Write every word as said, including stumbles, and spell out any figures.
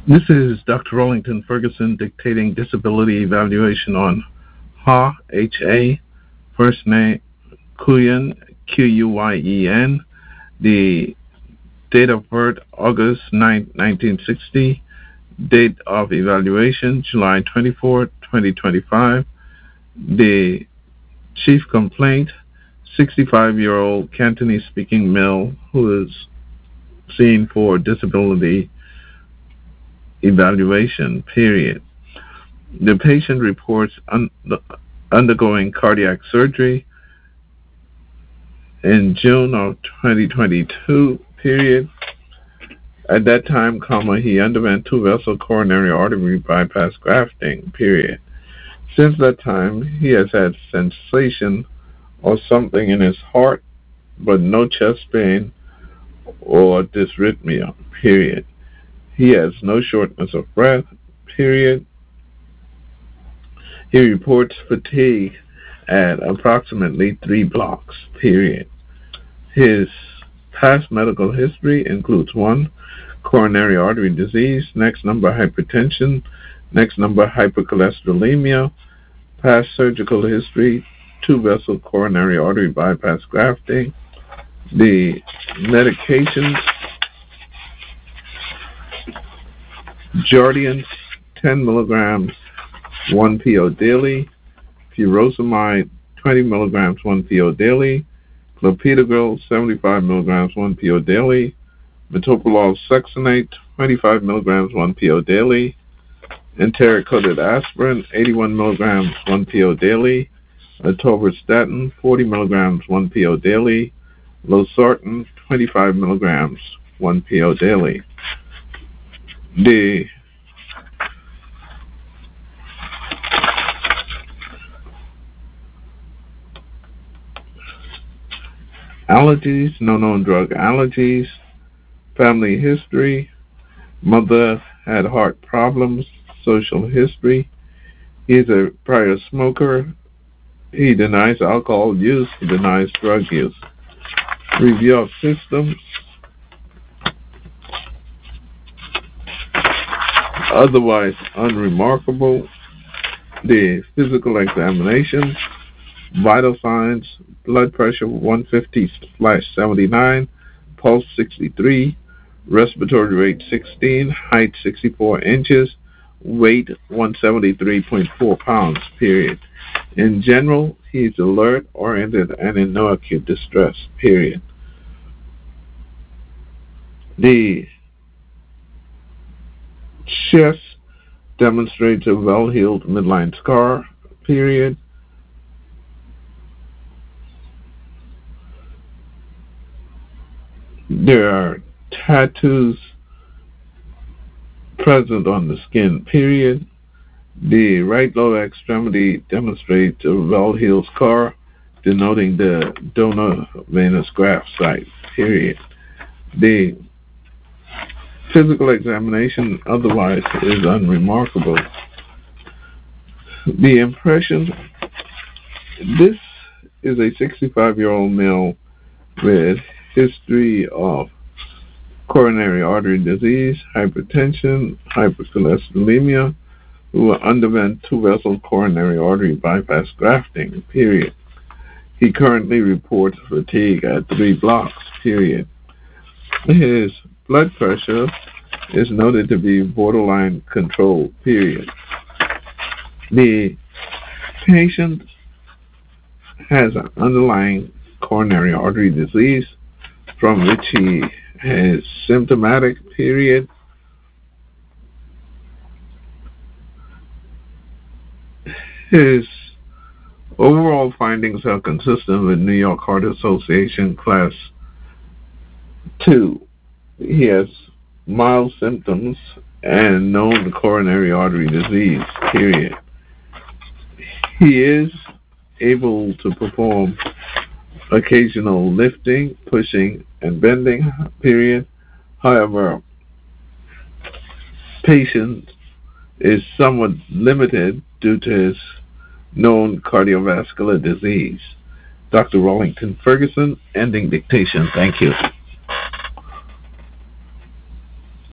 This is Doctor Rollington Ferguson dictating disability evaluation on H A, H A, first name Quyen, Q U Y E N, the date of birth August ninth, nineteen sixty, date of evaluation July twenty-fourth, twenty twenty-five, the chief complaint, sixty-five-year-old Cantonese-speaking male who is seen for disability evaluation, period. The patient reports un- undergoing cardiac surgery in June of twenty twenty-two, period. At that time, comma, he underwent two-vessel coronary artery bypass grafting, period. Since that time, he has had sensation or something in his heart, but no chest pain or dysrhythmia, period. He has no shortness of breath, period. He reports fatigue at approximately three blocks, period. His past medical history includes one, coronary artery disease, next number hypertension, next number hypercholesterolemia, past surgical history, two-vessel coronary artery bypass grafting. The medications, Jardiance, ten milligrams, one P O daily, furosemide, twenty milligrams, one P O daily, clopidogrel, seventy-five milligrams, one P O daily, metoprolol succinate, twenty-five milligrams, one P O daily, enteric-coated aspirin, eighty-one milligrams, one P O daily, atorvastatin, forty milligrams, one P O daily, losartan, twenty-five milligrams, one P O daily. The allergies, no known drug allergies, family history, mother had heart problems, social history, he is a prior smoker, he denies alcohol use, he denies drug use. Review of systems, otherwise unremarkable. The physical examination, vital signs, blood pressure one fifty slash seventy-nine, pulse sixty-three, respiratory rate sixteen, height sixty-four inches, weight one seventy-three point four pounds, period. In general, he is alert, oriented, and in no acute distress, period. The chest demonstrates a well-healed midline scar, period. There are tattoos present on the skin, period. The right lower extremity demonstrates a well-healed scar, denoting the donor venous graft site, period. The physical examination otherwise is unremarkable. The impression, this is a sixty-five-year-old male with history of coronary artery disease, hypertension, hypercholesterolemia, who underwent two-vessel coronary artery bypass grafting, period. He currently reports fatigue at three blocks, period. His blood pressure is noted to be borderline controlled, period. The patient has an underlying coronary artery disease from which he is symptomatic, period. His overall findings are consistent with New York Heart Association Class two. He has mild symptoms and known coronary artery disease, period. He is able to perform occasional lifting, pushing, and bending, period. However, patient is somewhat limited due to his known cardiovascular disease. Doctor Rollington Ferguson, ending dictation. Thank you.